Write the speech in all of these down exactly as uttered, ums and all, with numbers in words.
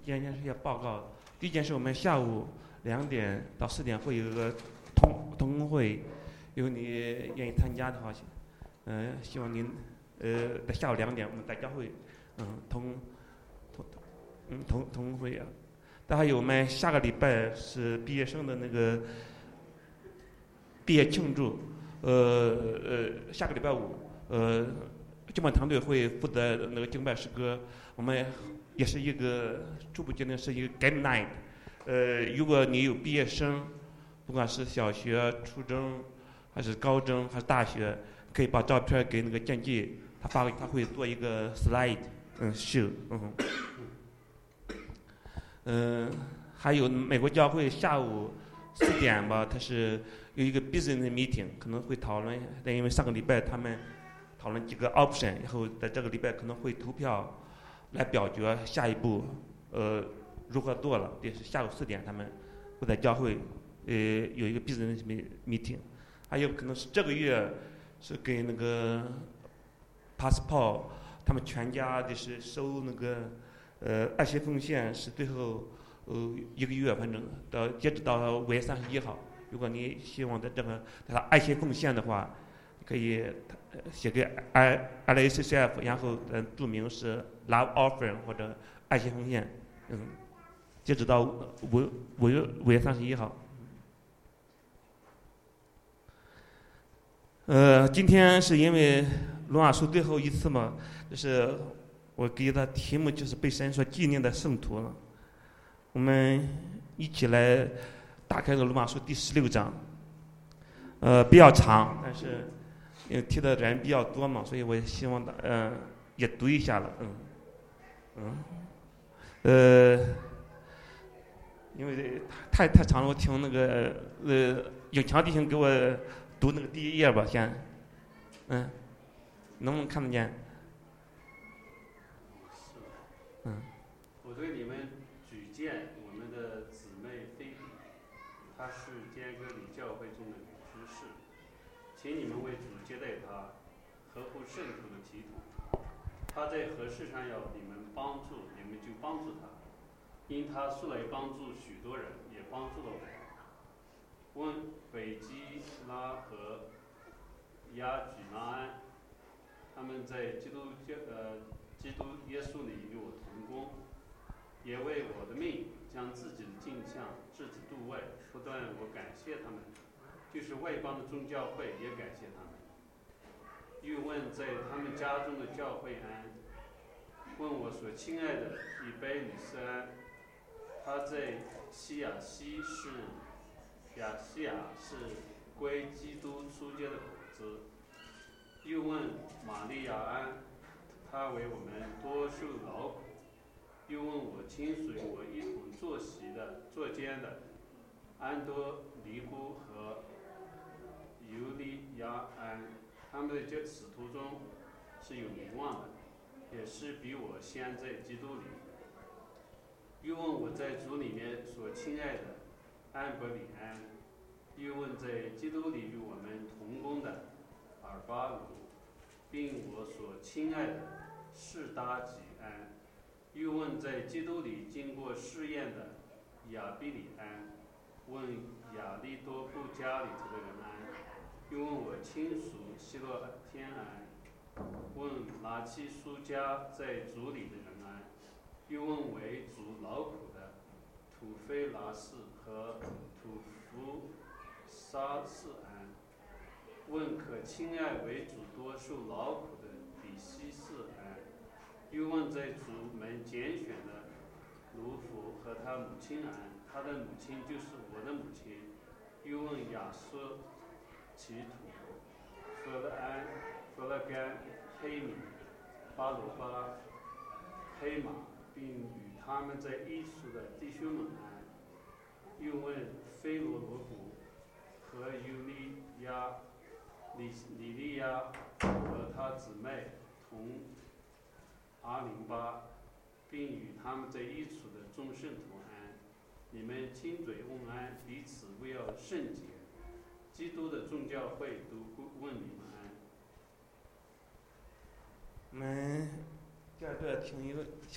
件件事要报告。第一件事，我们下午两点到四点会有一个同同工会，如果你愿意参加的话，嗯、呃，希望您呃在下午两点我们在教会，嗯同同嗯同同工会啊。但还有我们下个礼拜是毕业生的那个毕业庆祝，呃呃下个礼拜五，呃敬拜团队会负责那个敬拜诗歌，我们也是一个初步阶段是一个 game night， 呃如果你有毕业生，不管是小学、初中还是高中还是大学，可以把照片给那个建记，他发他会做一个 slide， 嗯 show， 嗯。嗯、呃，还有美国教会下午四点吧，它是有一个 business meeting， 可能会讨论，因为上个礼拜他们讨论几个 option， 然后在这个礼拜可能会投票来表决下一步，呃，如何做了。也是下午四点他们会在教会，呃，有一个 business meeting， 还有可能是这个月是给那个 passport， 他们全家就是收那个。呃，爱心奉献是最后呃一个月，反正到截止到五月三十一号。如果你希望在这个他爱心奉献的话，可以写给 I L A C C F， 然后呃注明是 Love Offering 或者爱心奉献，嗯，截止到五五月五月三十一号。呃，今天是因为罗马书最后一次嘛，就是。我给的题目就是被神所纪念的圣徒了。我们一起来打开个罗马书第十六章，呃，比较长，但是因为提的人比较多嘛，所以我也希望的，嗯、呃，也读一下了，嗯，嗯，呃，因为太太长了，我听那个呃永强弟兄给我读那个第一页吧，先，嗯，能不能看得见？嗯， 我对你们举荐我们的姊妹菲比，她是坚哥里教会中的女执事，请你们为主接待她，合乎圣徒的体统。她在何事上要你们帮助，你们就帮助她，因她素来帮助许多人，也帮助了我。问北基拉和亚举拿安，他们在基督教呃。基督耶稣里与我同工，也为我的命将自己的镜像置之度外，不但我感谢他们，就是外邦的众教会也感谢他们。又问在他们家中的教会安，问我所亲爱的以贝吕斯安，他在西亚西是亚西亚是归基督出街的果子。又问玛利亚安，他为我们多受劳苦。又问我亲随我一同坐席的、坐监的安多尼姑和尤利亚安，他们在这使徒中是有名望的，也是比我先在基督里。又问我在主里面所亲爱的安伯里安，又问在基督里与我们同工的尔巴鲁，并我所亲爱的士达吉安，又问在基督里经过试验的亚比里安，问亚利多布加里头的人安，又问我亲属希洛天安，问拿基苏加在主里的人安，又问为主劳苦的土菲拉士和土福沙士安，问可亲爱为主多受劳苦的比西士安，又问在主门拣选的卢福和他母亲安，他的母亲就是我的母亲。又问亚瑟奇土、弗勒安、弗勒甘、黑米、巴罗巴、黑马，并与他们在一处的弟兄们安。又问菲罗罗古和尤利亚、里里利亚和他姊妹同阿零巴，并与他们在一处的众圣徒安。你们亲嘴问安，彼此为要圣洁。基督的众教会都问你们安。 我们第二个请一个请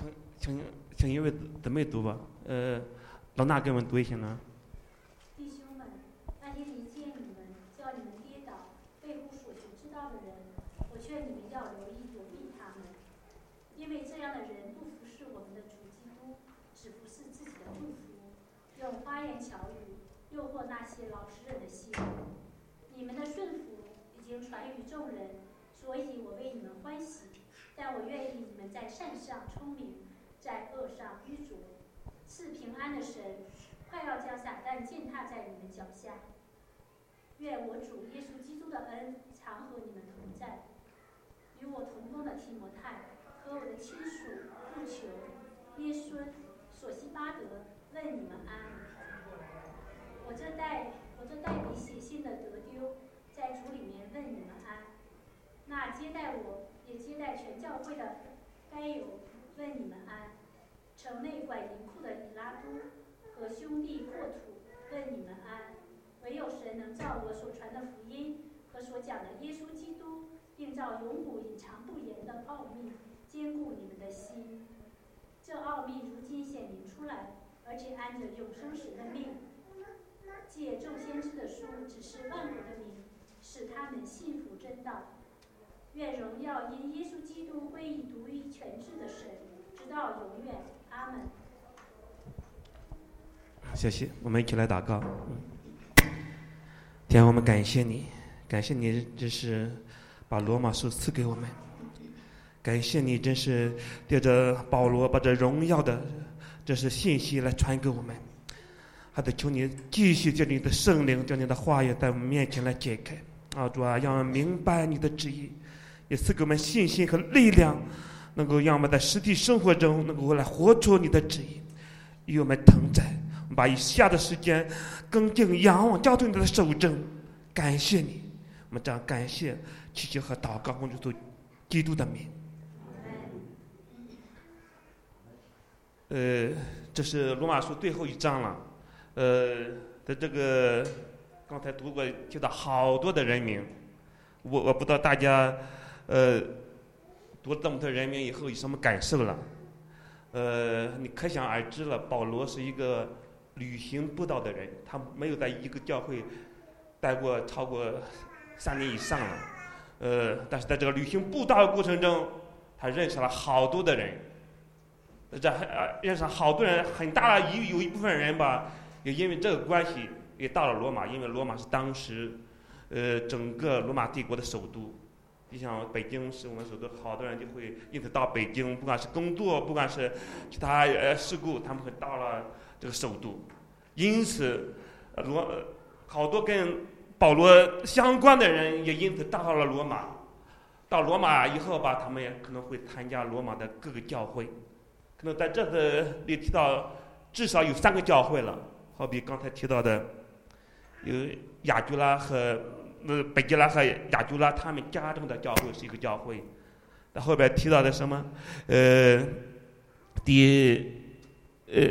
请请一位姊妹读吧。呃，老衲给我们读一下呢。 弟兄们，那些离间你们、叫你们跌倒、背后所求知道的人，我劝你们要留意躲避他们，因为这样的人不服侍我们的主基督，只服侍自己的祝福，用花言巧语诱惑那些老实人的心。你们的顺服已经传于众人，所以我为你们欢喜。但我愿意你们在善上聪明，在恶上愚拙。赐平安的神快要将撒旦践踏在你们脚下。愿我主耶稣基督的恩常和你们同在。与我同工的提摩太和我的亲属路求、耶孙、索西巴德问你们安。我这代我这代笔写信的德丢，在主里面问你们安。那接待我也接待全教会的该有问你们安。城内管银库的以拉都和兄弟过土问你们安。唯有神能照我所传的福音和所讲的耶稣基督，并照永古隐藏不言的奥秘坚固你们的心。这奥秘如今显明出来，而且按着永生神的命，借众先知的书指示万国的名，使他们信服真道。愿荣耀因耶稣基督归于独一全智的神，直到永远。阿门。 谢谢，我们一起来祷告。天，我们感谢你，感谢你这是把罗马书赐给我们，感谢你真是借着保罗把这荣耀的这是信息来传给我们，还得求你继续借你的圣灵，将你的话语在我们面前来解开。啊，主啊，让我们明白你的旨意，也赐给我们信心和力量，能够让我们在实际生活中能够来活出你的旨意，与我们同在。我们把以下的时间恭敬仰望交托你的手中，感谢你。我们这样感谢祈求和祷告奉主基督的名。呃，这是罗马书最后一章了。呃，在这个刚才读过提到好多的人名，我我不知道大家呃读了这么多人名以后有什么感受了？呃，你可想而知了，保罗是一个旅行布道的人，他没有在一个教会待过超过三年以上了。呃，但是在这个旅行布道的过程中，他认识了好多的人。这呃认识了好多人，很大的一有一部分人吧，也因为这个关系也到了罗马，因为罗马是当时呃整个罗马帝国的首都。就像北京是我们首都，好多人就会因此到北京，不管是工作，不管是其他呃事故，他们会到了这个首都。因此，罗好多跟保罗相关的人也因此到了罗马。到罗马以后吧，他们也可能会参加罗马的各个教会。可能在这次里提到至少有三个教会了，好比刚才提到的有雅居拉和呃北基拉和雅居拉，他们家中的教会是一个教会。那后边提到的什么呃第呃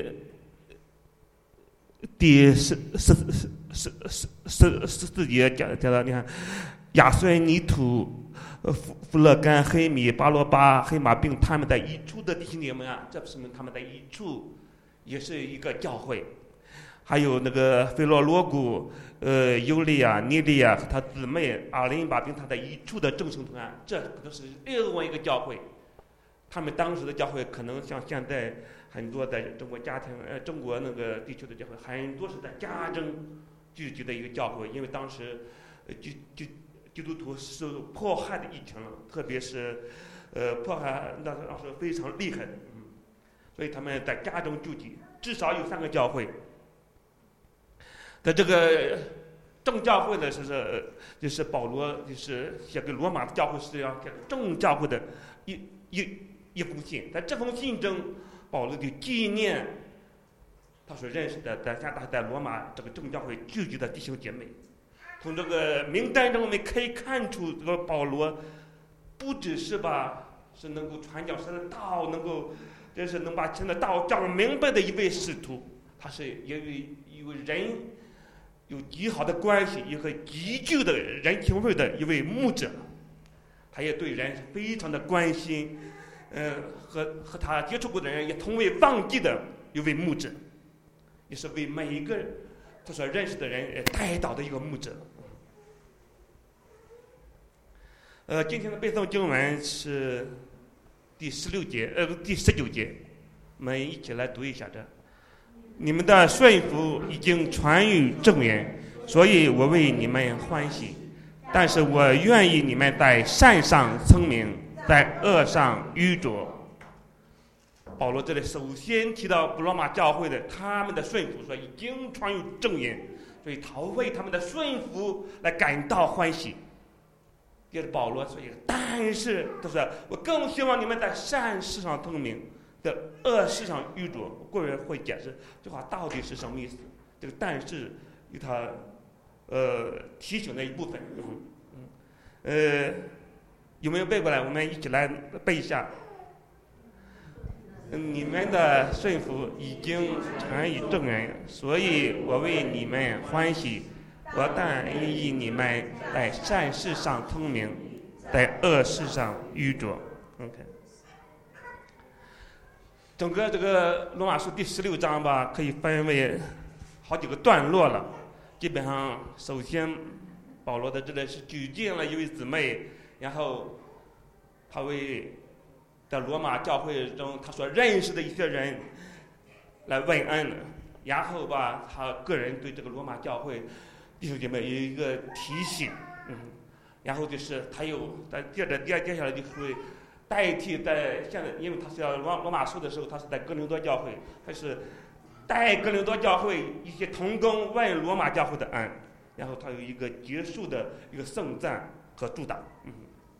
第十十十十十十十四节讲讲到，你看亚虽尼土。弗弗勒甘、黑米、巴罗巴、黑马并他们在一处的弟兄姐妹啊，这说明他们在一处也是一个教会。还有那个菲罗罗古、呃尤利亚、尼利亚和他姊妹阿琳巴并他在一处的众圣同安，这可能是另外一个教会。他们当时的教会可能像现在很多在中国家庭呃中国那个地区的教会，很多是在家中聚集的一个教会，因为当时呃就就。基督徒受迫害的疫情了，特别是，呃，迫害那那是非常厉害的，嗯，所以他们在家中聚集，至少有三个教会。在这个众教会呢，是是就是保罗就是写给罗马的教会是要给众教会的一一一封信，在这封信中，保罗就纪念他所认识的在加大在罗马这个众教会聚集的弟兄姐妹。从这个名单中，我们可以看出，这个保罗不只是吧，是能够传讲神的道，能够真是能把神的道讲明白的一位使徒，他是因为与人有极好的关系，一个极具的人情味的一位牧者，他也对人非常的关心， 呃，和和他接触过的人也从未忘记的一位牧者，也是为每一个他所认识的人带祷的一个牧者。呃，今天的背诵经文是第十六节，呃，第十九节，我们一起来读一下这。你们的顺服已经传于正人，所以我为你们欢喜。但是我愿意你们在善上聪明，在恶上愚拙。保罗这里首先提到罗马教会的他们的顺服，说已经传于正人，所以他为他们的顺服来感到欢喜。接着保罗说一个，但是他说我更希望你们在善事上聪明，在恶事上愚拙。我个人会解释这话到底是什么意思。这个但是有他呃提醒的一部分。嗯嗯呃，有没有背过来？我们一起来背一下。你们的顺服已经传于正人，所以我为你们欢喜。我但意你们在善事上聪明，在恶事上愚拙。OK。整个这个罗马书第十六章吧，可以分为好几个段落了。基本上，首先保罗在这里是举荐了一位姊妹，然后他为在罗马教会中他所认识的一些人来问安，然后吧，他个人对这个罗马教会弟兄姐妹有一个提醒，嗯，然后就是他又在接着接接下来就会代替在现在，因为他是要罗罗马书的时候，他是在哥林多教会，他是带哥林多教会一些同工问罗马教会的安，然后他有一个结束的一个颂赞和祝祷，嗯。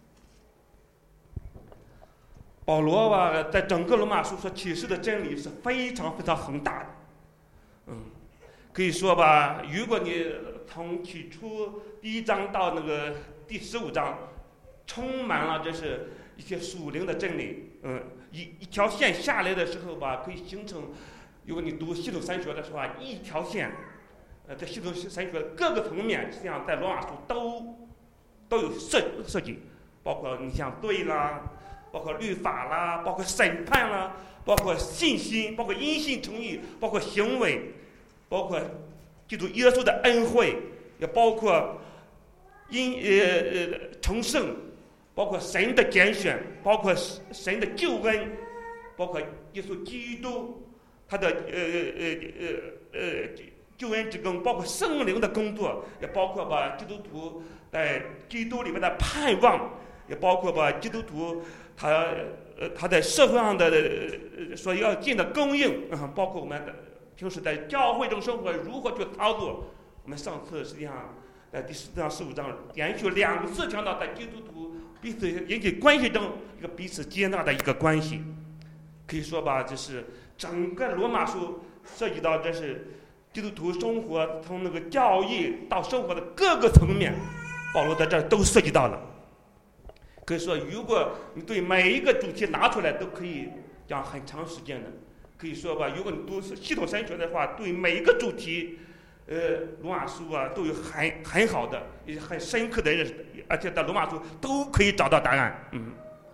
保罗吧，在整个罗马书所启示的真理是非常非常宏大的，嗯，可以说吧，如果你从起初第一章到那个第十五章，充满了这是一些属灵的真理，嗯，一一条线下来的时候吧，可以形成，如果你读系统神学的时候啊，一条线，呃，在系统神学各个层面，实际上在罗马书都都有涉涉及，包括你像对啦。包括律法啦，包括审判啦，包括信心，包括因信称义，包括行为，包括记住耶稣的恩惠，也包括因呃呃成圣，包括神的拣选，包括神的救恩，包括耶稣基督他的呃呃呃呃救恩之功，包括圣灵的工作，也包括把基督徒在基督里面的盼望，也包括把基督徒他呃他在社会上的呃所要尽的供应，嗯，包括我们的平时在教会中生活如何去操作。我们上次实际上在第十章、十五章连续两次强调，在基督徒彼此人际关系中一个彼此接纳的一个关系。可以说吧，就是整个罗马书涉及到这是基督徒生活从那个教义到生活的各个层面，保罗在这都涉及到了。可以说，如果你对每一个主题拿出来，都可以讲很长时间的。可以说吧，如果你读系统神学的话，对每一个主题，呃，罗马书啊，都有很很好的、也很深刻的认识，而且在罗马书都可以找到答案。嗯，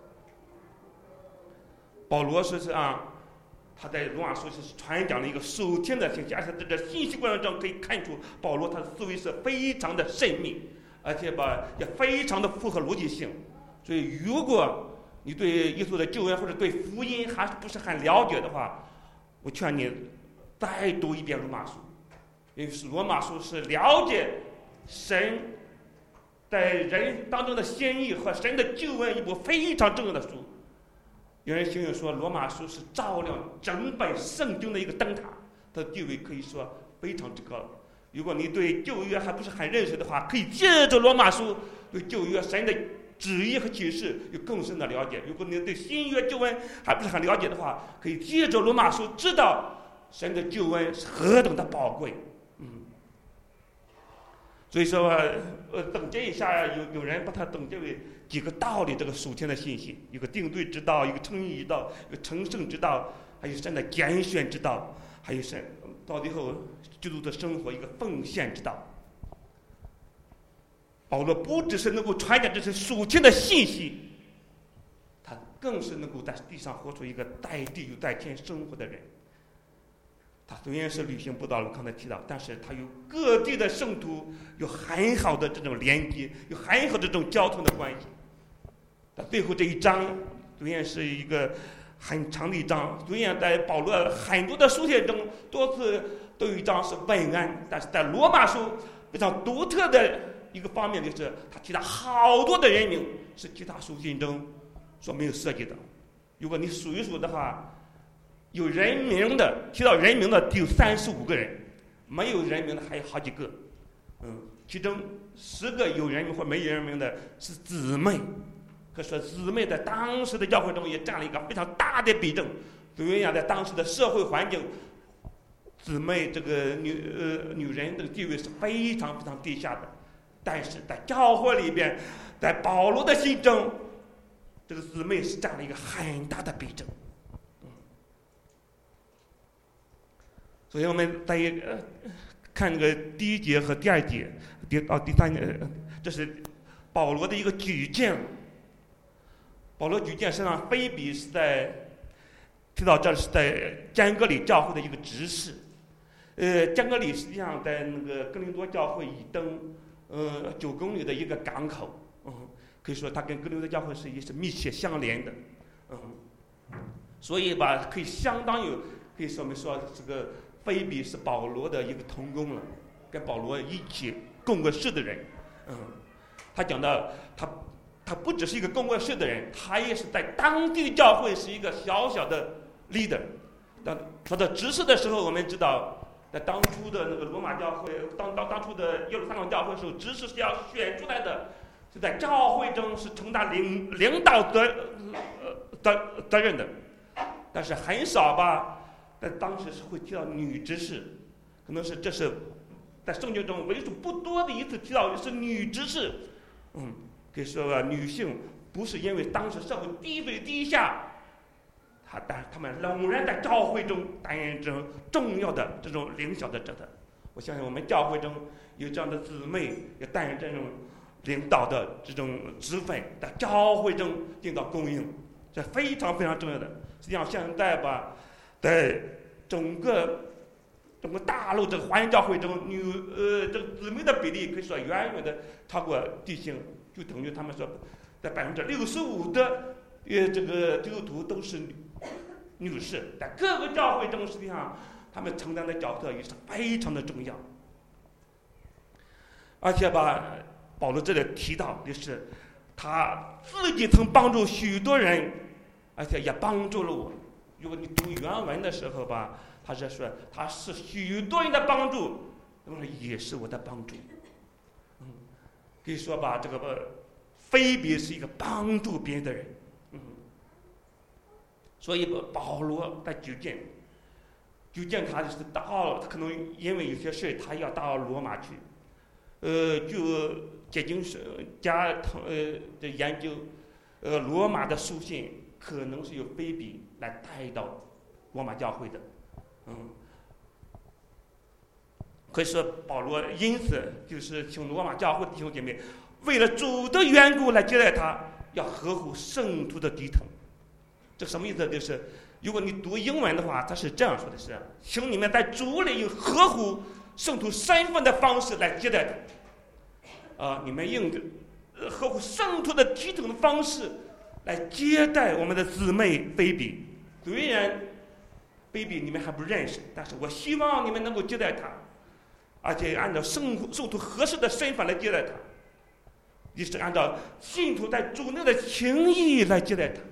保罗实际上他在罗马书是传讲了一个属天的信息，而且在这信息过程中可以看出，保罗他的思维是非常的慎密，而且吧也非常的符合逻辑性。所以，如果你对耶稣的救恩或者对福音还不是很了解的话，我劝你再读一遍罗马书，因为是罗马书是了解神在人当中的心意和神的救恩一部非常重要的书。有人形容说，罗马书是照亮整本圣经的一个灯塔，它的地位可以说非常之高。如果你对旧约还不是很认识的话，可以借着罗马书对旧约神的旨意和启示有更深的了解。如果你对新约救恩还不是很了解的话，可以借着罗马书知道神的救恩是何等的宝贵。嗯，所以说呃，总结一下，有有人把它总结为几个道理，这个属天的信息，一个定罪之道，一个称义之道，一个成圣之道，还有神的拣选之道，还有神到最后基督的生活一个奉献之道。保罗不只是能够传讲这些属天的信息，他更是能够在地上活出一个在地又在天生活的人。他虽然是旅行布道，我刚才提到，但是他有各地的圣徒有很好的这种连接，有很好的这种交通的关系。到最后这一章虽然是一个很长的一章，虽然在保罗很多的书写中多次都有一章是问安，但是在罗马书非常独特的一个方面就是他提到好多的人名是其他书信中所没有涉及的。如果你数一数的话，有人名的提到人名的只有三十五个人，没有人名的还有好几个。嗯，其中十个有人名或没人名的是姊妹。可是姊妹在当时的教会中也占了一个非常大的比重。虽然在当时的社会环境，姊妹这个女呃女人的地位是非常非常低下的，但是在教会里边，在保罗的心中，这个姊妹是占了一个很大的比重。嗯，所以我们在呃看这个第一节和第二节，第到第三节，这是保罗的一个举荐。保罗举荐身上非比是在提到这是在加哥里教会的一个执事。呃，加哥里实际上在那个哥林多教会以东呃九公里的一个港口，嗯，可以说它跟哥林多教会是也是密切相连的，嗯，所以吧，可以相当于可以说明说这个非比是保罗的一个同工了，跟保罗一起共过事的人，嗯，他讲到他。他不只是一个共过事的人，他也是在当地教会是一个小小的 leader。当他的执事的时候，我们知道，在当初的那个罗马教会，当当当初的耶路撒冷教会的时候，执事是要选出来的，是在教会中是承担领领导责呃责责任的。但是很少吧，在当时是会提到女执事，可能是这是在圣经中为数不多的一次提到的是女执事，嗯。可以说啊，女性不是因为当时社会地位低下，她但她们仍然在教会中担任这种重要的这种领导的职责。我相信我们教会中有这样的姊妹也担任这种领导的这种职分，在教会中尽到供应，这非常非常重要的。实际上现在吧，在整个整个大陆这个华人教会中，女呃这个姊妹的比例可以说远远的超过弟兄。就等于他们说，在百分之六十五的呃这个基督徒都是女女士，在各个教会中，实际上他们承担的角色也是非常的重要。而且吧，保罗这里提到的是，他自己曾帮助许多人，而且也帮助了我。如果你读原文的时候吧，他是说他是许多人的帮助，那么也是我的帮助。可以说吧，这个非比是一个帮助别人的人，嗯，所以保罗在举荐，举荐他就是到，他可能因为有些事他要到罗马去，呃，就解经是加呃的研究，呃，罗马的书信可能是由非比来带到罗马教会的，嗯。可以说，保罗因此就是请罗马教会的弟兄姐妹，为了主的缘故来接待他，要合乎圣徒的体统。这什么意思？就是如果你读英文的话，他是这样说的是：请你们在主里用合乎圣徒身份的方式来接待他。啊、呃，你们用呃合乎圣徒的体统的方式来接待我们的姊妹菲比。虽然菲比你们还不认识，但是我希望你们能够接待他。而且按照圣圣徒合适的身份来接待他，也是按照信徒在主内的情谊来接待他。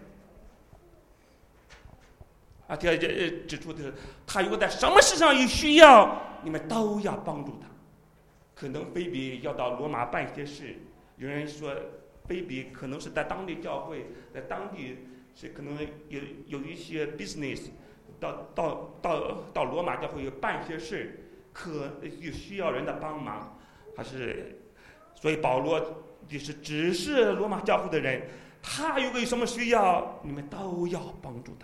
而且指出的是，他如果在什么事上有需要，你们都要帮助他。可能菲比要到罗马办些事，有人说菲比可能是在当地教会，在当地是可能有有一些 business， 到到到到罗马教会有办些事。可有需要人的帮忙，还是所以保罗就是只是罗马教会的人，他如果有什么需要，你们都要帮助他。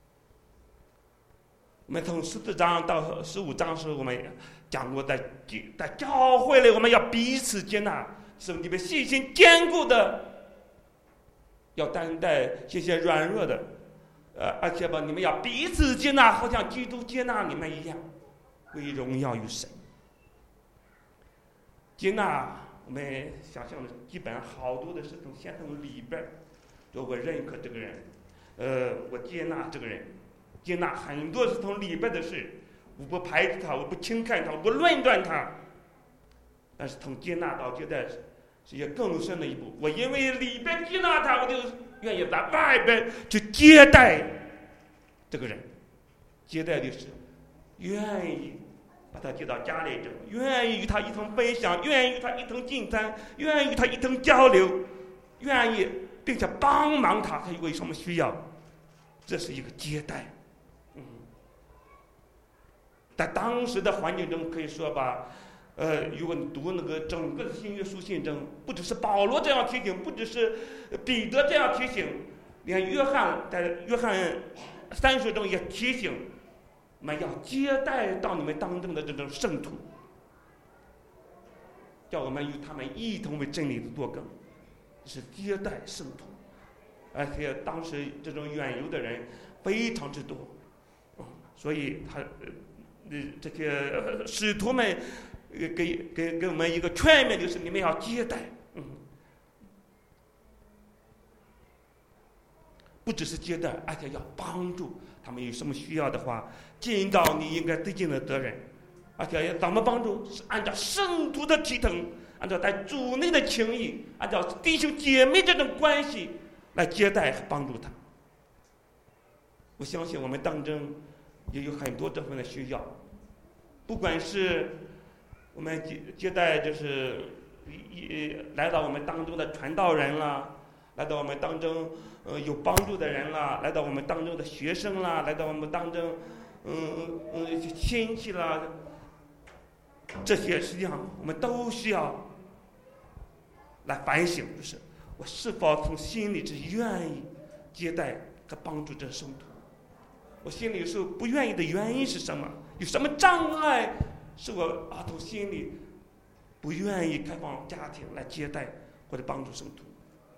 我们从十四章到十五章时，我们讲过在，在在教会里，我们要彼此接纳，使你们信心坚固的要担待这些软弱的，呃，而且吧，你们要彼此接纳，好像基督接纳你们一样，归荣耀于神。接纳我们想象的基本上好多的是从先从里边，就我认可这个人，呃，我接纳这个人，接纳很多是从里边的事，我不排斥他，我不轻看他，我不论断他。但是从接纳到接待是一个更深的一步。我因为里边接纳他，我就愿意在外边去接待这个人。接待的是愿意把他接到家里中，愿意与他一同分享，愿意与他一同进餐，愿意与他一同交流，愿意并且帮忙他，他有什么需要，这是一个接待。嗯，在当时的环境中，可以说吧。呃，如果你读那个整个的新约书信中，不只是保罗这样提醒，不只是彼得这样提醒，连约翰在约翰三书中也提醒我们要接待到你们当中的这种圣徒，叫我们与他们一同为真理的做工，是接待圣徒。而且当时这种远游的人非常之多，嗯、所以他呃这些使徒们。给给给我们一个劝勉，就是你们要接待，嗯，不只是接待，而且要帮助他们有什么需要的话，尽到你应该对尽的责任，而且要怎么帮助？是按照圣徒的体统，按照在主内的情谊，按照弟兄姐妹这种关系来接待和帮助他。我相信我们当中也有很多这份的需要，不管是。我们接接待就是一来到我们当中的传道人啦，来到我们当中呃有帮助的人啦，来到我们当中的学生啦，来到我们当中嗯嗯亲戚啦，这些实际上我们都需要来反省，就是我是否从心里是愿意接待和帮助这圣徒？我心里有时候不愿意的原因是什么？有什么障碍？是我啊，从心里不愿意开放家庭来接待或者帮助圣徒。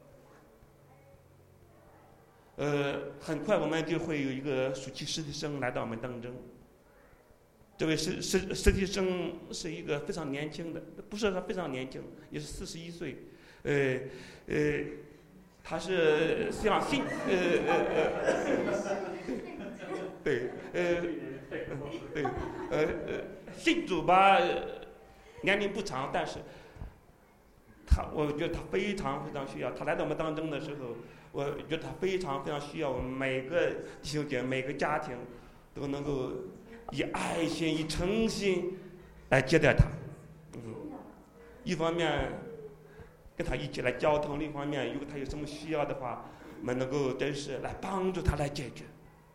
呃，很快我们就会有一个暑期实习生来到我们当中。这位实实实习生是一个非常年轻的，不是他非常年轻，也是四十一岁。呃呃，他是像信呃呃呃，对呃对呃呃。信主吧，年龄不长，但是他，我觉得他非常非常需要。他来到我们当中的时候，我觉得他非常非常需要我们每个弟兄姐妹、每个家庭都能够以爱心、以诚心来接待他。嗯，一方面跟他一起来交通，另一方面如果他有什么需要的话，我们能够真是来帮助他来解决。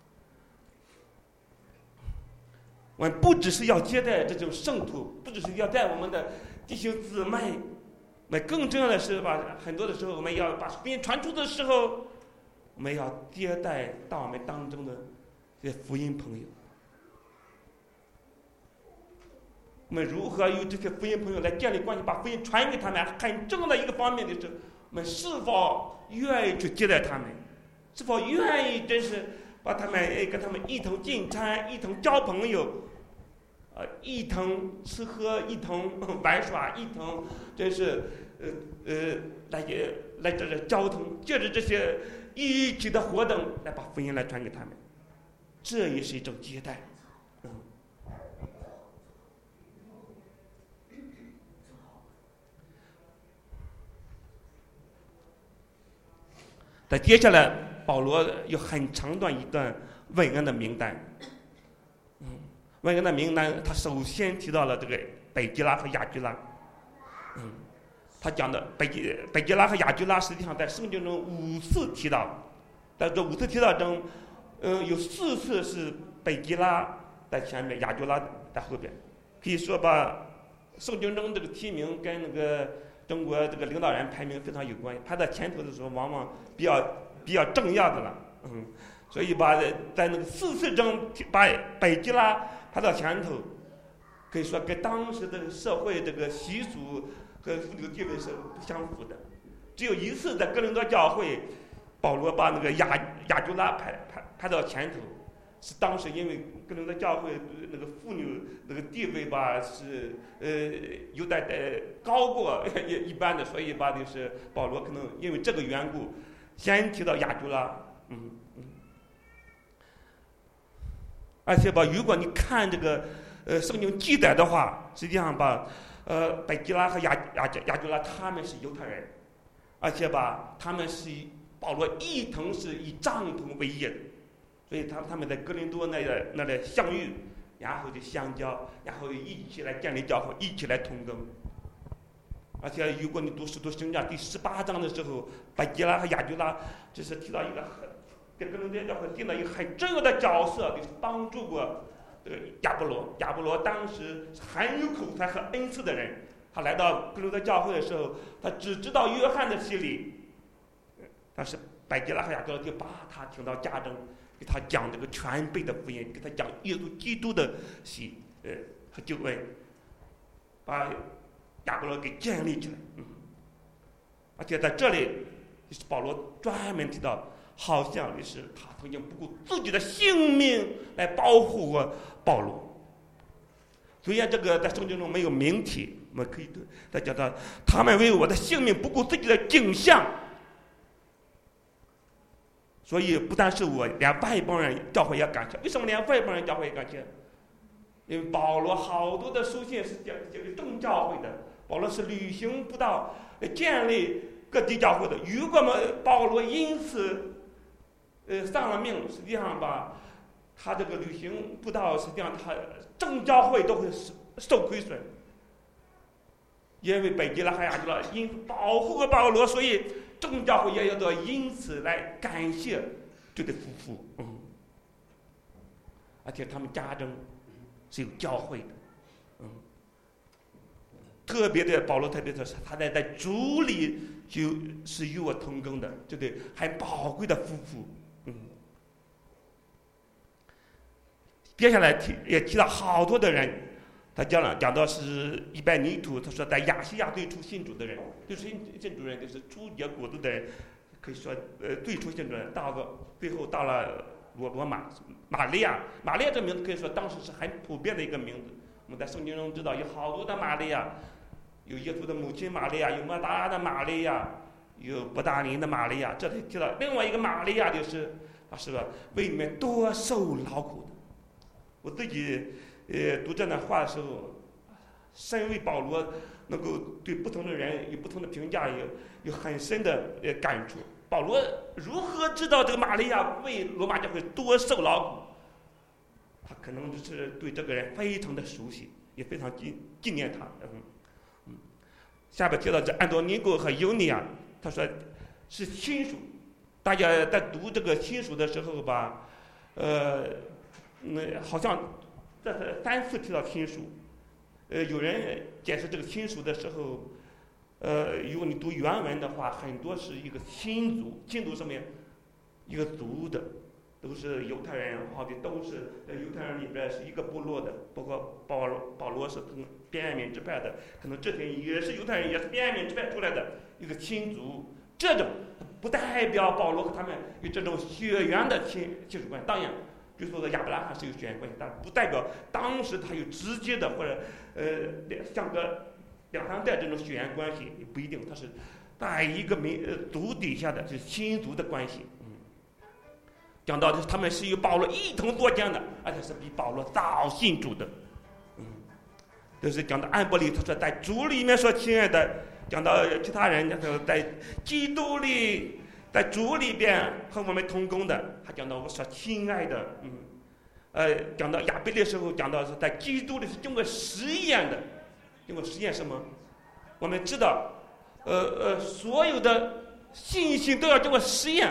我们不只是要接待这种圣徒，不只是要带我们的弟兄姊妹，我们更重要的是吧，很多的时候我们要把福音传出的时候，我们要接待到我们当中的这些福音朋友。我们如何与这些福音朋友来建立关系，把福音传给他们，很重要的一个方面就是，我们是否愿意去接待他们，是否愿意真是把他们跟他们一同进餐，一同交朋友。呃，一同吃喝，一同玩耍，一同真是呃呃来来这这交通，借着这些一起的活动来把福音来传给他们，这也是一种接待。嗯。在接下来，保罗有很长段一段问安的名单。问安的名单，他首先提到了这个北基拉和亚居拉。嗯，他讲的北基北基拉和亚居拉实际上在圣经中五次提到，在这五次提到中，嗯，有四次是北基拉在前面，亚居拉在后边。可以说吧，圣经中这个提名跟那个中国这个领导人排名非常有关系，排在前头的时候往往比较比较正样子了。嗯，所以把在那个四次中把北基拉排到前头，可以说跟当时的社会这个习俗和妇女地位是不相符的。只有一次在哥林多教会， 保罗把那个亚亚居拉派派派到前头，是当时因为哥林多教会那个妇女那个地位吧是呃有点的高过一般的，所以吧就是保罗可能因为这个缘故，先提到亚居拉，嗯嗯。而且吧，如果你看这个呃圣经记载的话，实际上吧，呃百基拉和亚亚亚居拉他们是犹太人，而且吧他们是以保罗一同是以帐篷为业的。所以他他们在哥林多那个那里相遇，然后就相交，然后一起来建立教会，一起来同工。而且如果你读《使徒行传》第十八章的时候，百基拉和亚居拉就是提到一个很给哥林多教会定了一个很重要的角色，就是帮助过这个亚波罗。亚波罗当时很有口才和恩赐的人，他来到哥林多教会的时候，他只知道约翰的洗礼，但是百基拉和亚居拉就把他请到家中。给他讲这个全备的福音，给他讲耶稣基督的喜呃和救恩，把亚波罗给建立起来。嗯，而且在这里，就是保罗专门提到，好像就是他曾经不顾自己的性命来保护过保罗。虽然这个在圣经中没有明提，我们可以再讲到，他们为我的性命不顾自己的景象。所以不但是我，连外邦人教会也感谢。为什么连外邦人教会也感谢？因为保罗好多的书信是讲这个众教会的，保罗是旅行不到建立各地教会的。如果嘛保罗因此呃丧了命，实际上吧，他这个旅行不到，实际上他众教会都会受亏损。因为百基拉和亚居拉因保护了保罗，所以众教会也要到因此来感谢这对夫妇。嗯，而且他们家中是有教会的。嗯，特别的保罗特别的是他在在主里就是与我同工的这对很宝贵的夫妇。嗯，接下来提也提到好多的人。他讲了，讲到是以拜尼图，他说在亚细亚最初信主的人，最初信信主人就是初结果子的人，可以说呃最初信主人，到个最后到了罗罗马，玛利亚，玛利亚这名字可以说当时是很普遍的一个名字。我们在圣经中知道有好多的玛利亚，有耶稣的母亲玛利亚，有莫大拉的玛利亚，有伯大尼的玛利亚。这里提到另外一个玛利亚，就是啊是吧，为你们多受劳苦的。我自己。呃，读这段话的时候，身为保罗能够对不同的人有不同的评价，有有很深的呃感触。保罗如何知道这个玛利亚为罗马教会多受劳苦？他可能就是对这个人非常的熟悉，也非常纪纪念他。嗯嗯。下边提到这安多尼古和尤尼亚，他说是亲属。大家在读这个亲属的时候吧，呃，那好像。这是三次提到亲属，呃，有人解释这个亲属的时候，呃，如果你读原文的话，很多是一个亲族，亲族什么呀？一个族的，都是犹太人，好的都是在犹太人里边是一个部落的，包括保罗保罗是从便雅悯支派的，可能这些也是犹太人，也是便雅悯支派出来的一个亲族。这种不代表保罗和他们有这种血缘的亲亲属关系，当然。就说的亚伯拉罕是有血缘关系，但不代表当时他有直接的或者呃相隔两三代这种血缘关系，也不一定，他是在一个民呃族底下的，就是亲族的关系。嗯，讲到就是他们是与保罗一同作浆的，而且是比保罗早信主的。嗯，就是讲到安伯里，他说在主里面说亲爱的，讲到其他人，他说在基督里。在主里边和我们同工的，他讲到我说亲爱的，嗯，呃，讲到亚比的时候，讲到是在基督里是经过实验的，经过实验什么？我们知道，呃呃，所有的信心都要经过实验。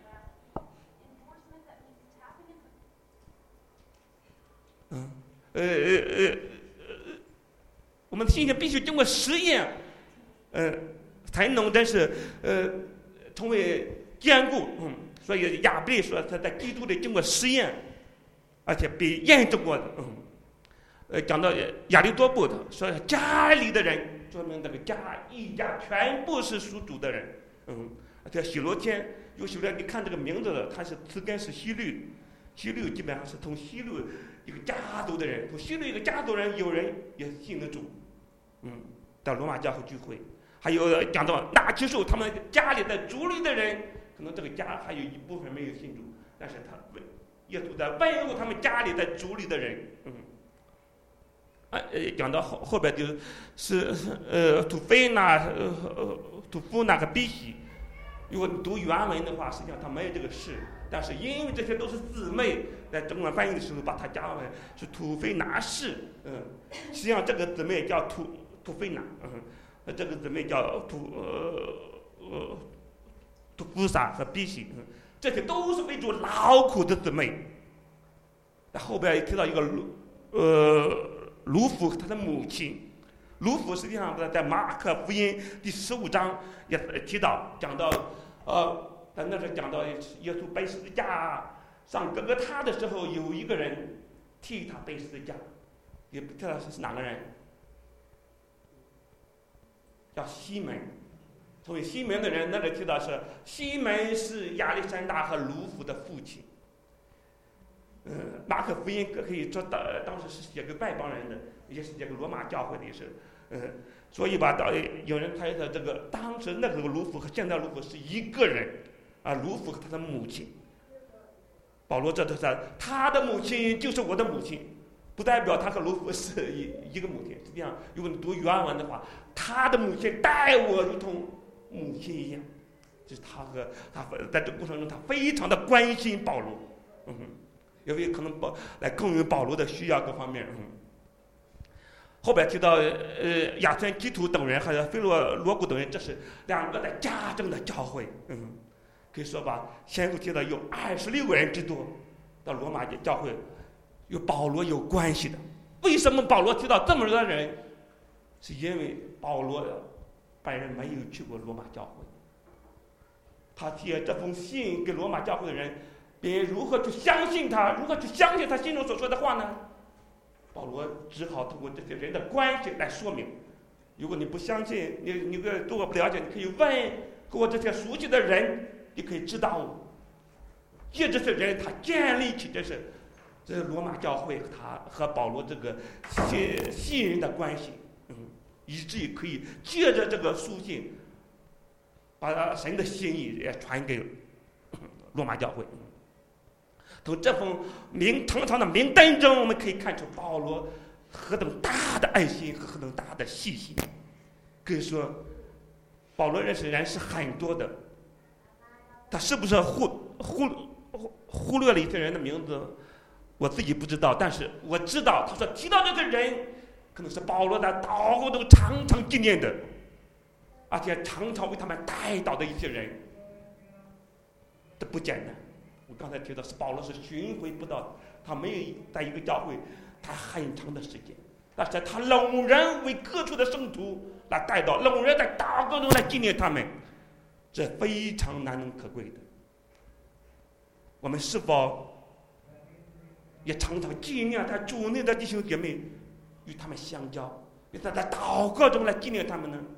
嗯，呃呃呃呃，我们的信心必须经过实验，呃，才能真是呃。成为坚固，嗯，所以亚比说他在基督里经过实验，而且被验证过的，嗯，呃，讲到亚里多布的说家里的人，说明这个家一家全部是属主的人，嗯，而且喜罗天有些人你看这个名字了，他是词根是希律，希律基本上是从希律一个家族的人，从希律一个家族人有人也信了主，嗯，到罗马教会聚会。还有讲到拿起手，他们家里的族里的人，可能这个家还有一部分没有信主，但是他耶稣在问候他们家里的族里的人，嗯，啊呃，讲到后后边就是呃土非那呃土夫那个比西，如果你读原文的话，实际上他没有这个事，但是因为这些都是姊妹，在中文翻译的时候把它加为是土非拿氏，嗯，实际上这个姊妹叫土土非拿，嗯。这个姊妹叫土呃呃土夫萨和比西，这些都是为主劳苦的姊妹。那后边也提到一个卢呃卢弗他的母亲，卢弗实际上在马可福音第十五章也提到，讲到呃在那时讲到耶稣背十字架上哥哥他的时候，有一个人替他背十字架，也不知道是哪个人。叫西门，所以西门的人那里提到是西门是亚历山大和卢弗的父亲。嗯，马可福音可以说当当时是写给外邦人的，也是写给罗马教会的，也是，嗯，所以吧，到有人猜测这个当时那个卢弗和现在卢弗是一个人，啊，卢弗和他的母亲。保罗这就说他的母亲就是我的母亲。不代表他和卢弗是一一个母亲，实际上，如果你读原文的话，他的母亲待我如同母亲一样，就是他和他在这个过程中，他非常的关心保罗，嗯，因为可能保来供应保罗的需要各方面，嗯。后边提到呃亚森基图等人还有菲罗罗古等人，这是两个在家政的教会，嗯，可以说吧，先后提到有二十六个人之多到罗马教会。与保罗有关系的，为什么保罗提到这么多人？是因为保罗本人没有去过罗马教会，他写这封信给罗马教会的人，别人如何去相信他，如何去相信他心中所说的话呢？保罗只好通过这些人的关系来说明。如果你不相信，你你对我不了解，你可以问和我这些熟悉的人，你可以知道，借这些人他建立起这是。这是罗马教会他和保罗这个信信任的关系，嗯，以至于可以借着这个书信，把神的心意也传给罗马教会。从这封名长长的名单中，我们可以看出保罗何等大的爱心和何等大的细心。可以说，保罗认识人是很多的，他是不是忽忽忽略了一些人的名字？我自己不知道，但是我知道，他说提到这个人，可能是保罗在祷告中常常纪念的，而且常常为他们代祷的一些人，这不简单。我刚才提到是保罗是巡回不到，他没有在一个教会他很长的时间，但是他仍然为各处的圣徒来代祷，仍然在祷告中来纪念他们，这非常难能可贵的。我们是否也常常纪念他主内的弟兄姐妹，与他们相交，与他在祷告中来纪念他们呢？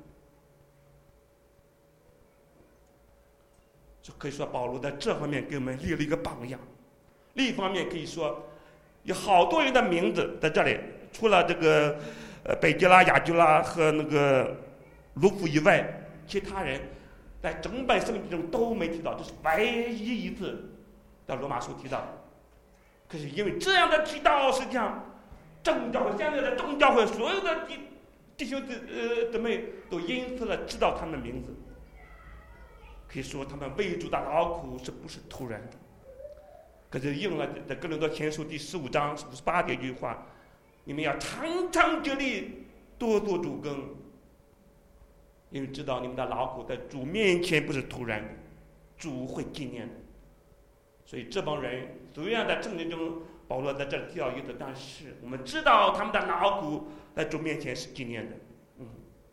就可以说保罗在这方面给我们立了一个榜样。另一方面可以说，有好多人的名字在这里，除了这个呃北基拉、雅居拉和那个卢弗以外，其他人在整本圣经中都没提到，这是唯一一次在罗马书提到。可是因为这样的提到，实际上正教会现在的正教会所有的弟弟兄姊呃姊妹都因此了知道他们的名字。可以说他们为主的劳苦是不是突然的？可是应了在哥林多前书第十五章五十八节一句话：你们要常常竭力多做主耕，因为知道你们的劳苦在主面前不是突然的，主会纪念的。所以这帮人虽然在圣经中保罗在这里提到一次，但是我们知道他们的劳苦在主面前是纪念的。嗯，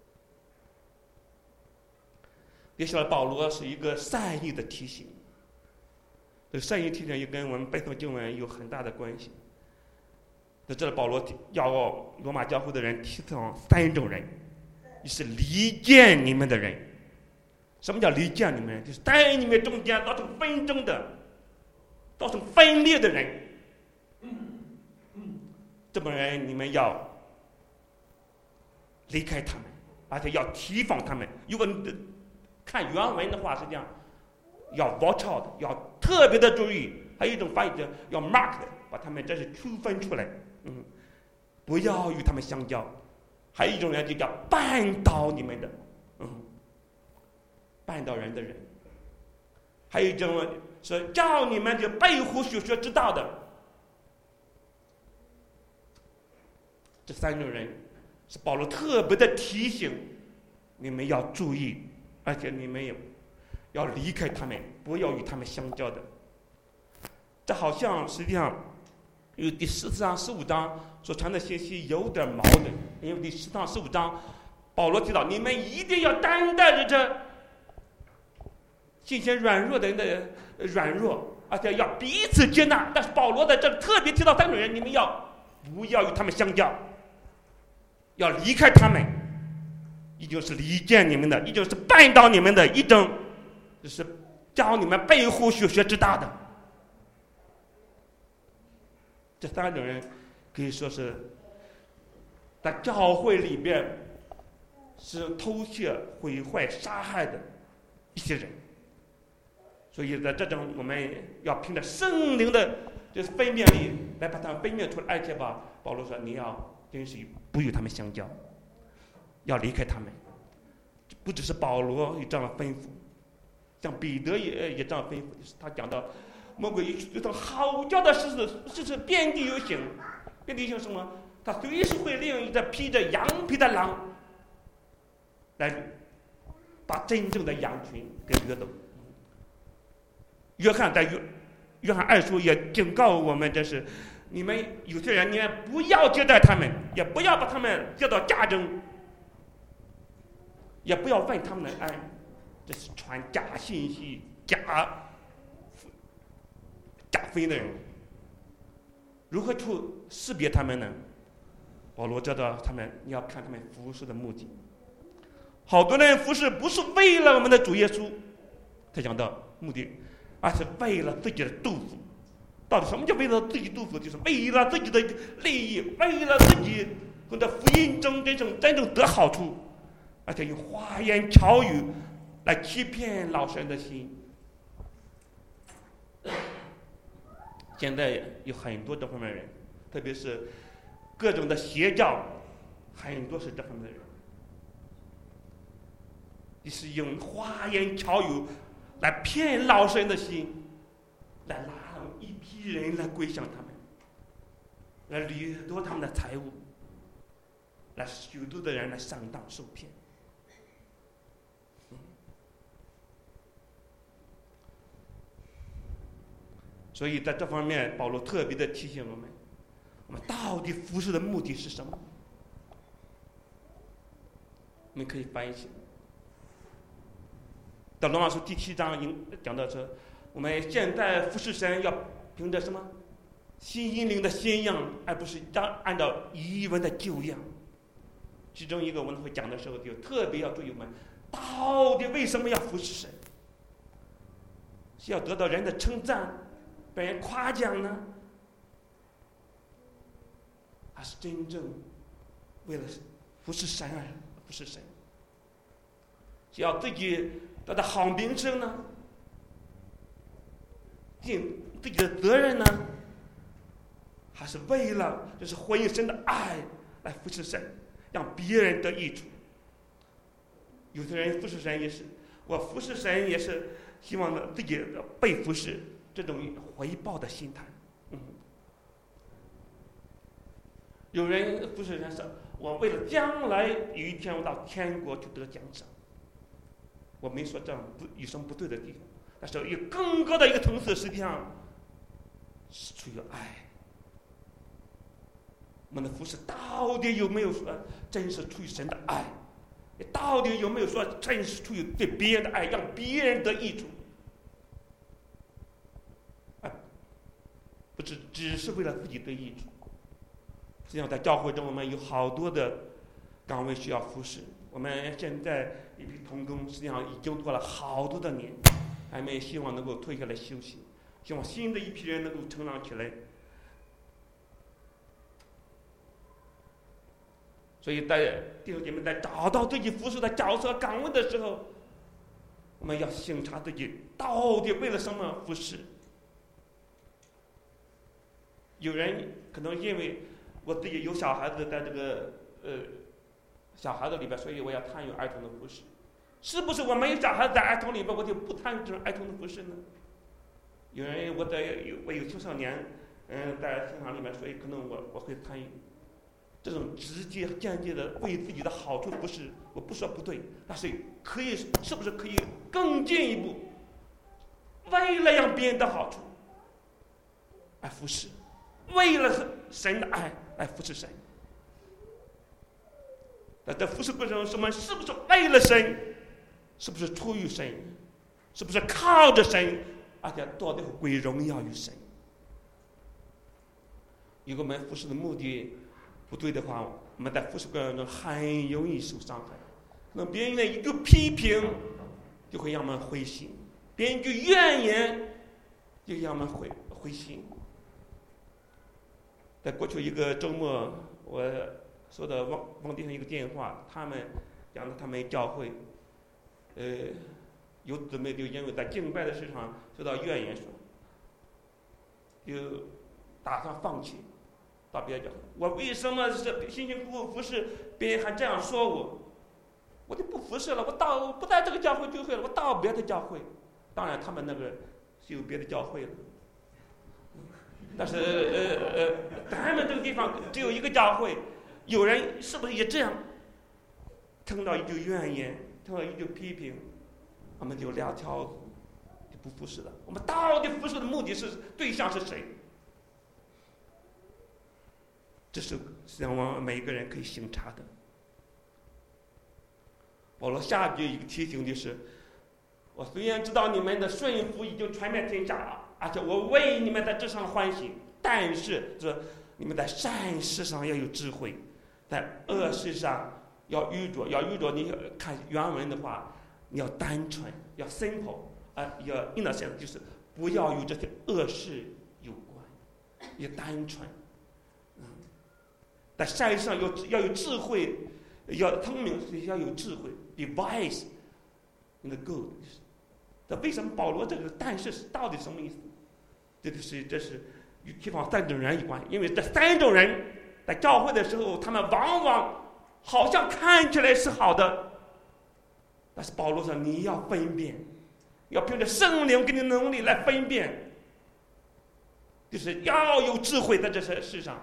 也晓得保罗是一个善意的提醒，这个善意提醒也跟我们背诵经文有很大的关系。在这里保罗要罗马教会的人提倡三种人：一是离间你们的人， 什么叫离间你们？就是在你们中间造成纷争的、造成分裂的人。这帮人你们要离开他们，而且要提防他们。如果你看原文的话，实际上要 watch out， 要特别的注意。还有一种翻译叫要 mark， 把他们这是区分出来，嗯，不要与他们相交。还有一种人就叫绊倒你们的，嗯，绊倒人的人。还有一种是叫你们就背后所学之道的。这三种人是保罗特别的提醒你们要注意，而且你们也要离开他们，不要与他们相交的。这好像实际上与第十四章、十五章所传的信息有点矛盾，因为第十章、十五章保罗提到你们一定要担待着这信心软弱的人的软弱，而且要彼此接纳。但是保罗在这里特别提到三种人，你们要不要与他们相交，要离开他们。一种是离间你们的，一种是绊倒你们的，一种就是教你们背后所学之道的。这三种人可以说是在教会里边是偷窃、毁坏、杀害的一些人。所以在这种我们要凭着圣灵的就是分辨力来把他们分辨出来，而且吧，保罗说你要真是不与他们相交，要离开他们。不只是保罗有这样的吩咐，像彼得也也这样吩咐，就是他讲到魔鬼有种好叫的事事事事遍地有行，遍地有行什么？他随时会利用一只披着羊皮的狼来把真正的羊群给掠走。约翰在约约翰二书也警告我们，这是你们有些人，你们不要接待他们，也不要把他们接到家中，也不要问他们的安，这是传假信息、假假非的人。如何去识别他们呢？保罗知道他们，你要看他们服侍的目的。好多人服侍不是为了我们的主耶稣，他讲到目的，而是为了自己的肚腹。到底什么叫为了自己肚腹？就是为了自己的利益，为了自己从这福音中真正真正得好处，而且用花言巧语来欺骗老神的心。现在有很多这方面的人，特别是各种的邪教，很多是这方面的人，就是用花言巧语来骗老神的心，来拉一批人来归向他们，来掠夺他们的财物，来许多的人来上当受骗。所以在这方面，保罗特别的提醒我们，我们到底服侍的目的是什么？我们可以反省。在罗马书第七章讲到说，我们现在服侍神要凭着什么？新心灵的新样，而不是按照遗文的旧样。其中一个我们会讲的时候，就特别要注意我们到底为什么要服侍神？是要得到人的称赞？被人夸奖呢，还是真正为了服侍神而服侍神？是要自己得到好名声呢，尽自己的责任呢，还是为了就是回应神的爱来服侍神，让别人得益处？有些人服侍神也是，我服侍神也是希望自己被服侍。这种回报的心态，嗯，有人不是人说，我为了将来有一天我到天国去得奖赏，我没说这样不有什么不对的地方，但是有更高的一个层次，实际上是出于爱。我们的服侍到底有没有说真是出于神的爱？到底有没有说真是出于对别人的爱，让别人得益处？不是只是为了自己的益处。实际上在教会中，我们有好多的岗位需要服侍。我们现在一批同工实际上已经做了好多的年，还没希望能够退下来休息，希望新的一批人能够成长起来。所以在弟兄姐妹在找到自己服侍的角色岗位的时候，我们要省察自己到底为了什么服侍。有人可能因为我自己有小孩子在这个呃小孩子里边，所以我要参与儿童的服侍。是不是我没有小孩子在儿童里边，我就不参与这种儿童的服侍呢？有人我在有我有青少年，嗯、呃，在现场里面，所以可能我我会参与。这种直接间接的为自己的好处服侍，我不说不对，但是可以是不是可以更进一步，为了让别人的好处来服侍，为了神的爱来服侍神。那在服侍过程中，什么是不是为了神？是不是出于神？是不是靠着神？而且到最后归荣耀于神？如果我们服侍的目的不对的话，我们在服侍过程中很容易受伤害。那别人的一个批评，就会让我们灰心；别人一句怨言，就让我们灰灰心。在过去一个周末，我收到汪汪弟兄一个电话，他们讲的他们教会，呃，有姊妹就因为在敬拜的事上受到怨言，说，就打算放弃。到别的教会，我为什么是辛辛苦苦服侍，别人还这样说我？我就不服侍了，我到不在这个教会聚会了，我到别的教会。当然，他们那个是有别的教会了，但是呃呃，咱们这个地方只有一个教会。有人是不是也这样？听到一句怨言，听到一句批评，我们就撂挑子，就不服侍了。我们到底服侍的目的是对象是谁？这是实际上我们每一个人可以省察的。保罗下一句一个提醒就是：我虽然知道你们的顺服已经传遍天下，而且我为你们在这上欢喜，但是这你们在善事上要有智慧，在恶事上要愚拙。要愚拙，你看原文的话，你要单纯，要 simple， 啊，要 innocent， 就是不要与这些恶事有关，要单纯。在善事上有要有智慧，要聪明，要有智慧 ，be wise in the good。那为什么保罗这个但是到底什么意思？这个是这是与提防三种人有关，因为这三种人在教会的时候，他们往往好像看起来是好的，但是保罗说你要分辨，要凭着圣灵给你能力来分辨，就是要有智慧在这些事上。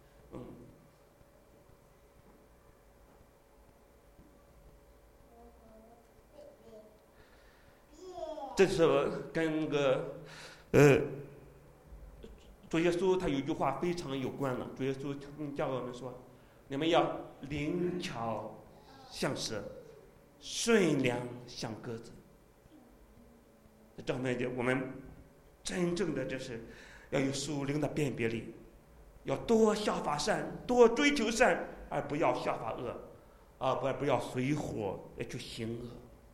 这是跟那个呃，主耶稣他有一句话非常有关了。主耶稣教我们说：“你们要灵巧像蛇，顺良像鸽子。”这方面就我们真正的就是要有属灵的辨别力，要多效法善，多追求善，而不要效法恶，啊，不不要随火来去行恶。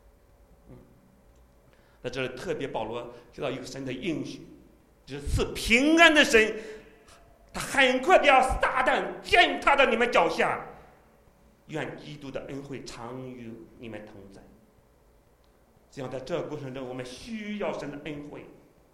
在这里特别保罗提到一个神的应许，就是赐平安的神，他很快的要撒旦践踏在你们脚下。愿基督的恩惠常与你们同在。这样在这个过程中，我们需要神的恩惠。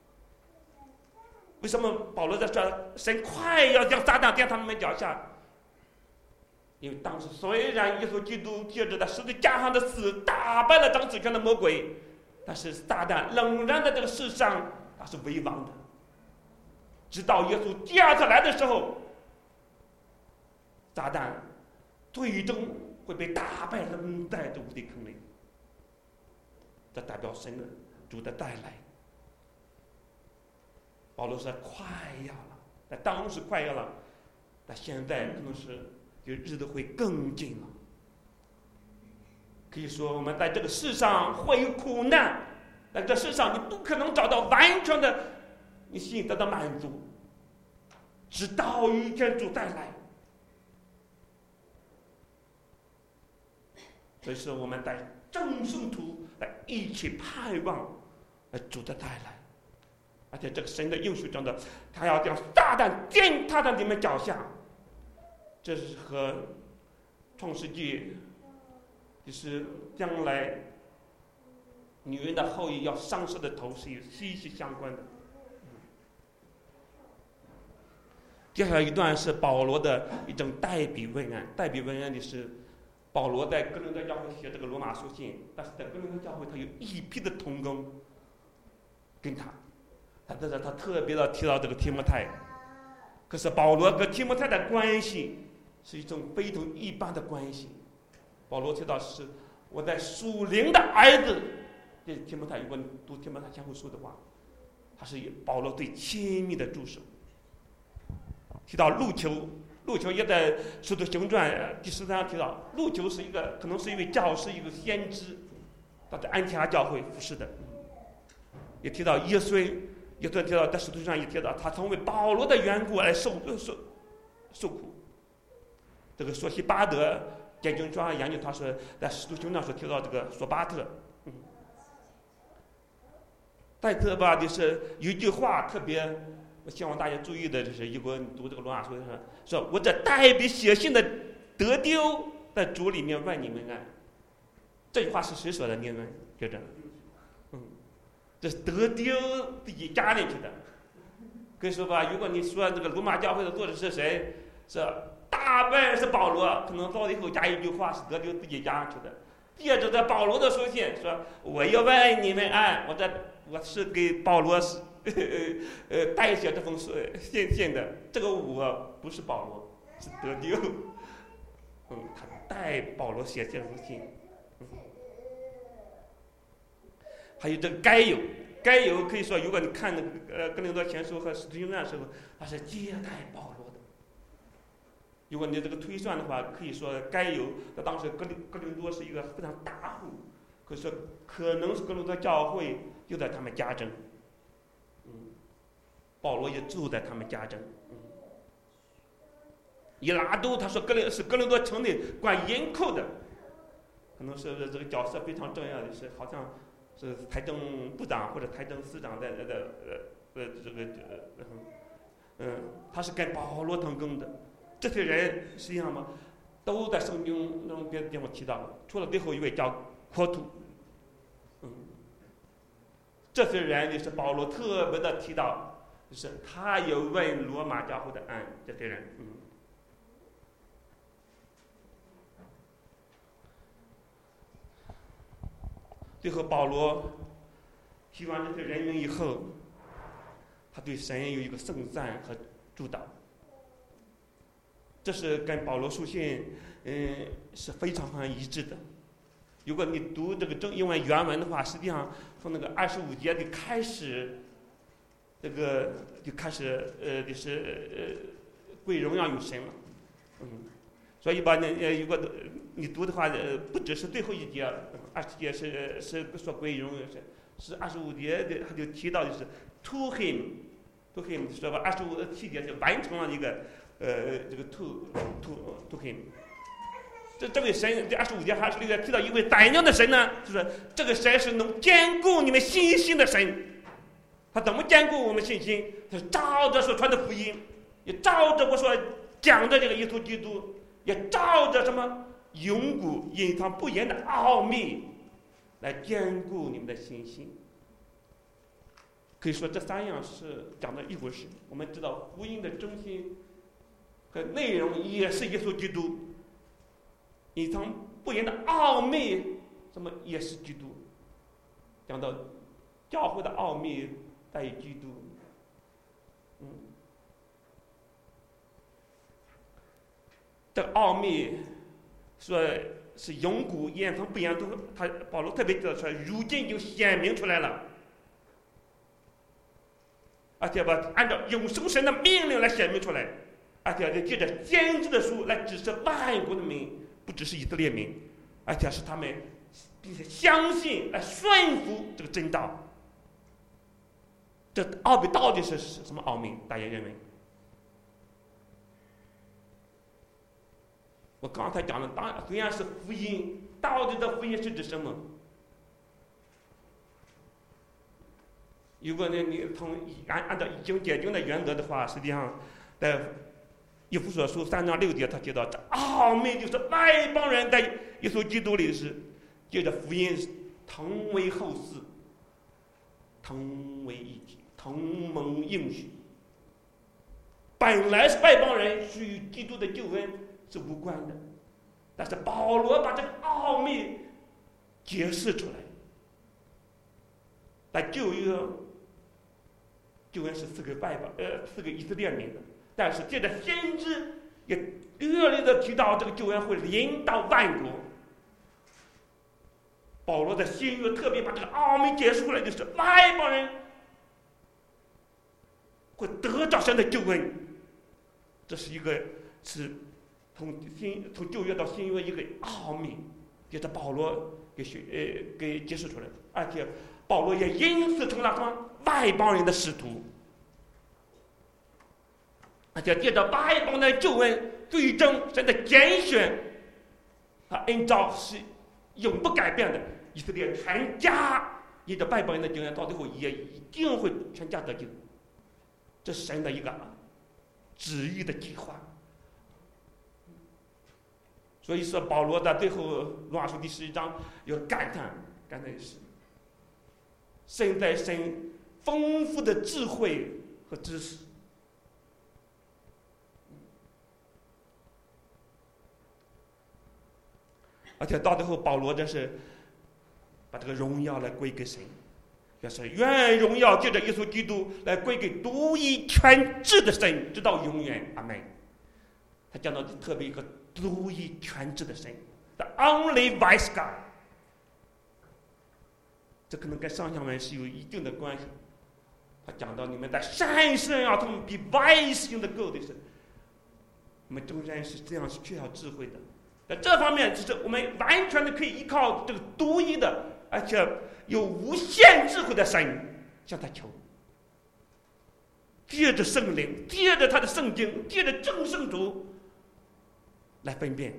为什么保罗在说神快要将撒旦践踏你们脚下？因为当时虽然耶稣基督借着在十字架上的死打败了掌死权的魔鬼，但是撒旦仍然在这个世上他是为王的，直到耶稣第二次来的时候，撒旦最终会被打败，扔在这无底坑里。这代表神的主的带来。保罗说快要了，在当时快要了，但现在可能是就日子会更近了。可以说我们在这个世上会有苦难，在这世上你不可能找到完全的你心里得到满足，直到有一天主再来。 所以说我们带众圣徒来一起盼望来主的带来。而且这个神的应许中的，他要将撒旦践踏在你们脚下，这是和创世纪就是将来女人的后裔要上升的头是有息息相关的。接下来一段是保罗的一种代笔问案，代笔问案的是保罗在哥林多教会写这个罗马书信，但是在哥林多教会他有一批的同工跟他，他在这他特别的提到这个提摩太，可是保罗和提摩太的关系是一种非同一般的关系。保罗提到是我在属灵的儿子，这提摩太，如果你读提摩太前后书的话，他是保罗最亲密的助手。提到路求，路求也在《使徒行传》第十三章提到，路求是一个可能是一位教师，一个先知，他在安提阿教会服侍的。也提到耶稣，耶稣提到在使徒上也提到，他曾为保罗的缘故而受受受苦。这个索西巴德研究专研究，他说在使徒行传所提到这个索巴特，嗯，再特吧就是有一句话特别。我希望大家注意的就是，如果你读这个罗马书上说，我这代笔写信的得丢在主里面问你们安。这句话是谁说的？你们觉着？嗯，这是得丢自己加进去的。可以说吧，如果你说这个罗马教会的作者是谁，是大半是保罗，可能到最后加一句话是得丢自己加进去的。接着在保罗的书信说，我要问你们安，我这我是给保罗是。呃呃，代写这封信信的，这个我不是保罗，是得丢。嗯，他代保罗写这封信。嗯，还有这个该有，该有可以说，如果你看那个呃哥林多前书和使徒行传的时候，他是接待保罗的。如果你这个推算的话，可以说该有，在当时哥林哥林多是一个非常大户，可以说可能是哥林多教会就在他们家中。保罗也住在他们家中。嗯，以拉都他说哥林是哥林多城内管银库的，可能是这个角色非常重要的，是好像是财政部长或者财政司长在在呃呃这个呃嗯，他是跟保罗同工的。这些人实际上嘛，都在圣经中别的地方提到了，除了最后一位叫科图。嗯，这些人也是保罗特别的提到。就是他有问罗马教会的案，这些人，嗯，最后保罗提完这些人名以后，他对神有一个颂赞和祝祷。这是跟保罗书信，嗯，是非常非常一致的。如果你读这个正英文原文的话，实际上从那个二十五节就开始。这个就开始呃，就是呃，归荣耀于神了，嗯，所以吧，那呃，如果你读的话，呃，不只是最后一节，二十节是是说归荣耀神，是二十五节的他就提到就是 to him，to him 说吧，二十五七节就完成了一个呃这个 to to to him。这这位神，这二十五节还是这个提到一位怎样的神呢？就是这个神是能兼顾你们信心的神。他怎么兼顾我们信心？他是照着所传的福音，也照着我所讲的这个耶稣基督，也照着什么永古隐藏不言的奥秘来兼顾你们的信心。可以说这三样是讲的一回事。我们知道福音的中心和内容也是耶稣基督，隐藏不言的奥秘什么也是基督。讲到教会的奥秘在于基督，嗯，这个奥秘说是永古隐藏不言，都他保罗特别提到说，如今就显明出来了，而且吧，按照永生神的命令来显明出来，而且借着先知的书来指示万国的民，不只是以色列民，而且是他们并且相信来顺服这个真道。这奥秘到底是什么奥秘？大家认为？ 我刚才讲了，当虽然是福音，到底的福音是指什么？如果呢，你从按按照以经解经的原则的话，实际上，在以弗所书三章六节，他提到这奥秘就是外邦人在耶稣基督里是借着福音同为后嗣，同为一体，同盟应许。本来是外邦人是与基督的救恩是无关的，但是保罗把这个奥秘解释出来。在旧约，救恩是赐给外邦，呃，赐给以色列民的，但是借着先知也略略的提到这个救恩会临到万国。保罗在新约特别把这个奥秘解释出来，就是外邦人会得到神的救恩。这是一个是从新从旧约到新约一个奥秘，也是保罗给学呃给解释出来的，而且保罗也因此成了什么外邦人的使徒，而且借着外邦的救恩，最终神的拣选，他恩召是永不改变的，以色列全家因着外邦人的救恩，到最后也一定会全家得救，这是神的一个旨意的计划。所以说保罗在最后罗马书第十一章有感叹，感叹是神在神丰富的智慧和知识，而且到最后保罗真是把这个荣耀来归给神，也是愿荣耀借着耶稣基督来归给独一全智的神，直到永远。阿们。他讲到特别一个独一全智的神 ，the only wise God。这可能跟上下文是有一定的关系。他讲到你们在山上要他们比外星的够的是，我们中山是这样是缺少智慧的。在这方面，就是我们完全的可以依靠这个独一的，而且有无限智慧的神向他求，借着圣灵，借着他的圣经，借着正圣主来分辨。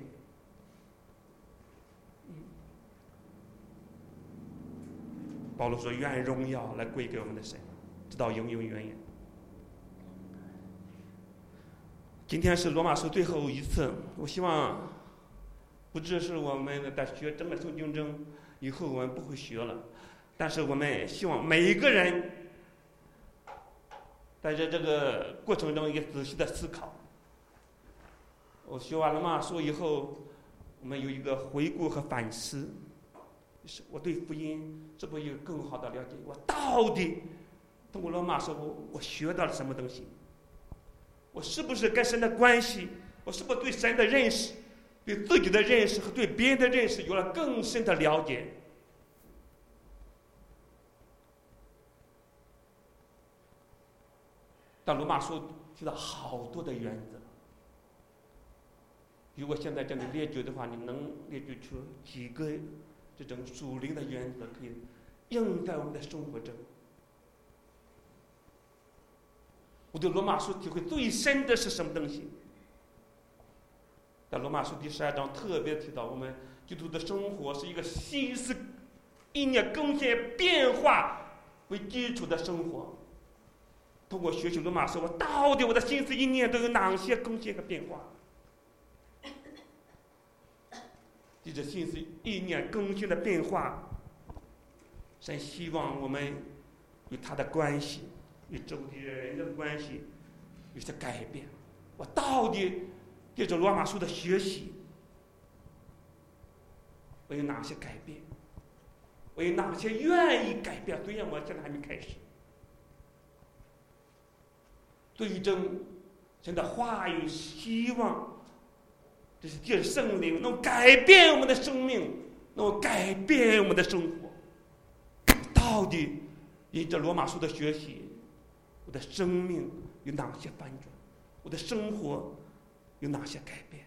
保罗说：“愿荣耀来归给我们的神，直到永永远远。”今天是罗马书最后一次，我希望不只是我们在学整个圣经中，以后我们不会学了，但是我们希望每一个人在这这个过程中也仔细的思考。我学完了罗马书以后，我们有一个回顾和反思。是我对福音是不是有更好的了解？我到底通过罗马书我我学到了什么东西？我是不是跟神的关系？我是不是对神的认识、对自己的认识和对别人的认识有了更深的了解？但罗马书提到好多的原则，如果现在叫你列举的话，你能列举出几个这种属灵的原则可以应在我们的生活中？我对罗马书体会最深的是什么东西？在罗马书第十二章特别提到，我们基督徒的生活是一个心思、意念更新、变化为基础的生活。通过学习罗马书，我到底我的心思意念都有哪些更新和变化？这种心思意念更新的变化，神希望我们与他的关系，与周围人的关系有些改变。我到底借着罗马书的学习，我有哪些改变？我有哪些愿意改变？虽然我现在还没开始。最终，神的话语希望。这是借着圣灵能改变我们的生命，能改变我们的生活。到底因着罗马书的学习，我的生命有哪些翻转？我的生活有哪些改变？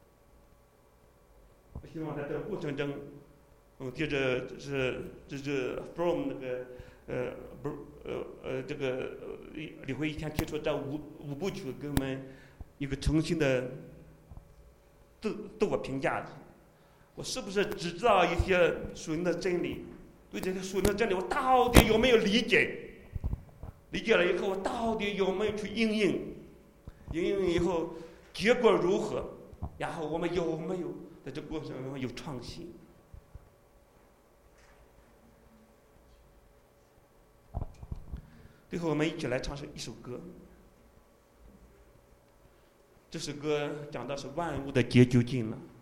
我希望在这个过程中，嗯，借着这是这是 from 那个呃不呃呃这个李慧以前提出这五五部曲，给我们一个重新的。 自自我评价，我是不是只知道一些属灵的真理？对这些属灵的真理，我到底有没有理解？理解了以后，我到底有没有去应用？应用以后，结果如何？然后我们有没有在这过程中有创新？最后，我们一起来唱首一首歌。这首歌讲的是万物的结究尽了。